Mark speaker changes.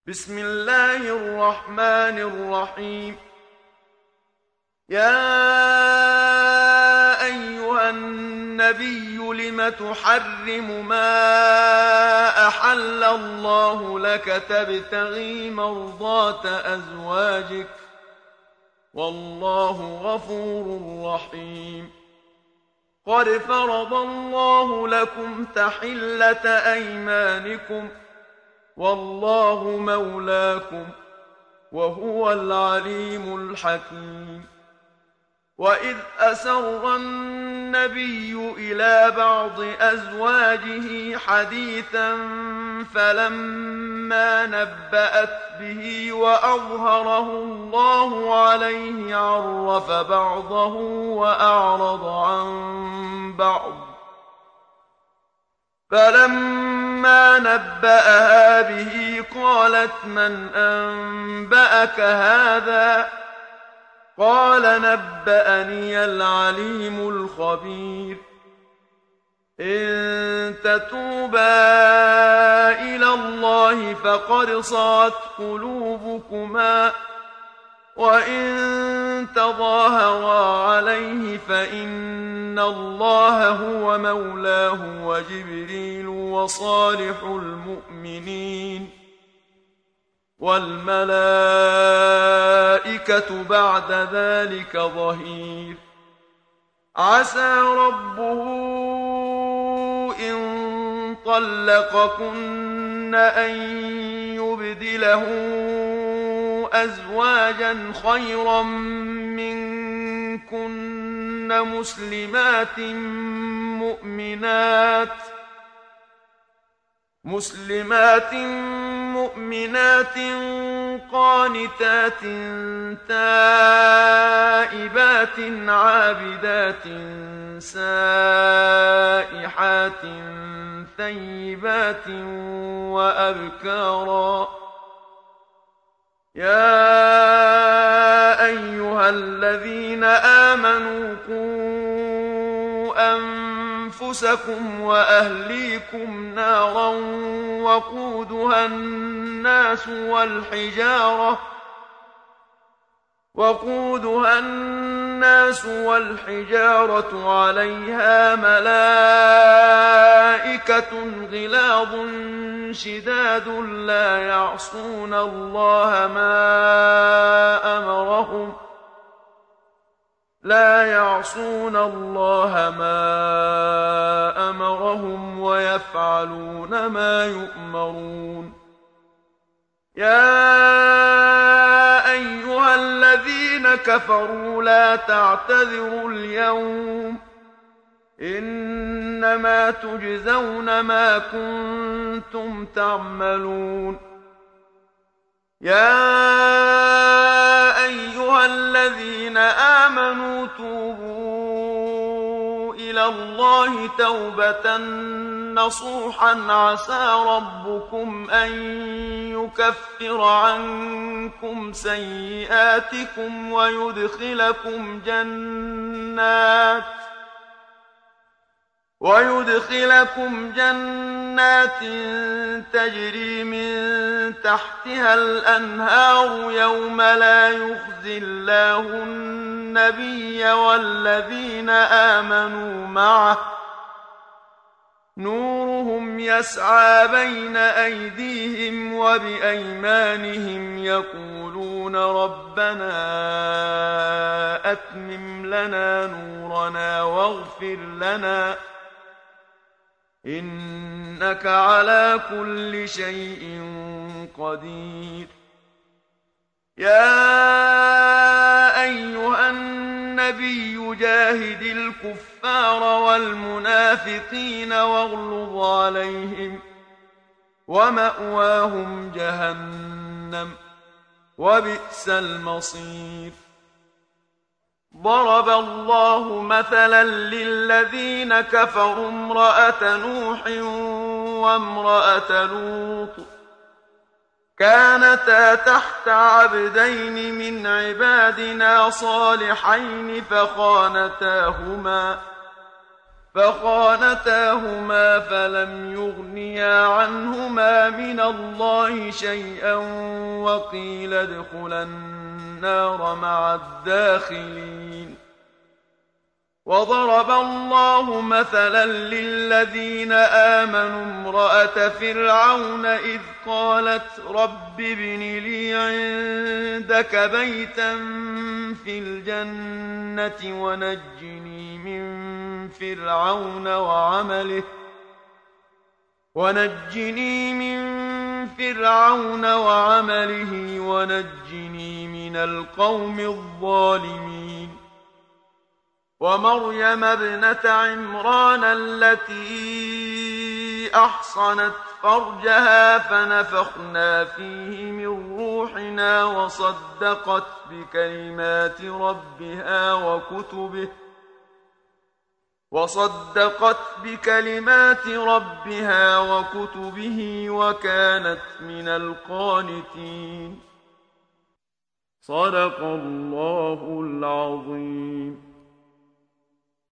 Speaker 1: بسم الله الرحمن الرحيم. يا أيها النبي لم تحرم ما أحل الله لك تبتغي مرضات أزواجك والله غفور رحيم. قد فرض الله لكم تحلة أيمانكم والله مولاكم وهو العليم الحكيم. وإذ أسر النبي إلى بعض أزواجه حديثا فلما نبأت به وأظهره الله عليه عرف بعضه وأعرض عن بعض. فلما نبأها به قالت من أنبأك هذا؟ قال نبأني العليم الخبير. إن تتوبا إلى الله فقد صغت قلوبكما وإن تظاهرا عليه فإن الله هو مولاه وجبريل وصالح المؤمنين والملائكة بعد ذلك ظهير. عسى ربه إن طلقكن أن يبدله أزواجا خيرا منكن مسلمات مؤمنات قانتات تائبات عابدات سائحات ثيبات وأبكارا. يا أيها الذين آمنوا قوا أنفسكم وأهليكم نارا وقودها الناس والحجارة عليها ملائكة غلاظ شداد لا يعصون الله ما أمرهم ويفعلون ما يؤمرون. يا أيها الذين كفروا لا تعتذروا اليوم إنما تجزون ما كنتم تعملون. يا أيها الذين آمنوا توبوا إلى الله توبة نصوحا عسى ربكم أن يكفر عنكم سيئاتكم ويدخلكم جنات تجري من تحتها الأنهار يوم لا يخزي الله النبي والذين آمنوا معه نورهم يسعى بين أيديهم وبأيمانهم يقولون ربنا أتمم لنا نورنا واغفر لنا إنك على كل شيء قدير. يا أيها النبي جاهد الكفار والمنافقين واغلظ عليهم ومأواهم جهنم وبئس المصير. ضرب الله مثلا للذين كفروا امرأة نوح وامرأة لوط كانتا تحت عبدين من عبادنا صالحين فخانتاهما فلم يغنيا عنهما من الله شيئا وقيل ادخلا النار مع الداخلين. وضرب الله مثلا للذين آمنوا امرأة فرعون إذ قالت رب ابن لي عندك بيتا في الجنة ونجني من فرعون وعمله ونجني من القوم الظالمين. ومريم ابنة عمران التي أحصنت فرجها فنفخنا فيه من روحنا وصدقت بكلمات ربها وكتبه وكانت من القانتين. صدق الله العظيم.